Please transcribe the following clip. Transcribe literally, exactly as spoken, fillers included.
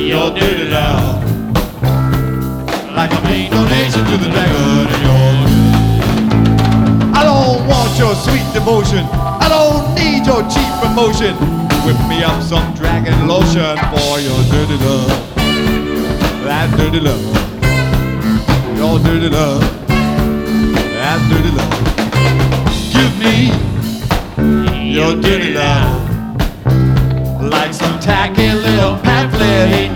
your dirty love. Like a main donation to the dragon in your dirty. I don't want your sweet devotion. I don't need your cheap promotion. Whip me up some dragon lotion for your dirty love. That dirty love. Your dirty love. That dirty love. Give me your dirty love. Like some tacky little pamphlet in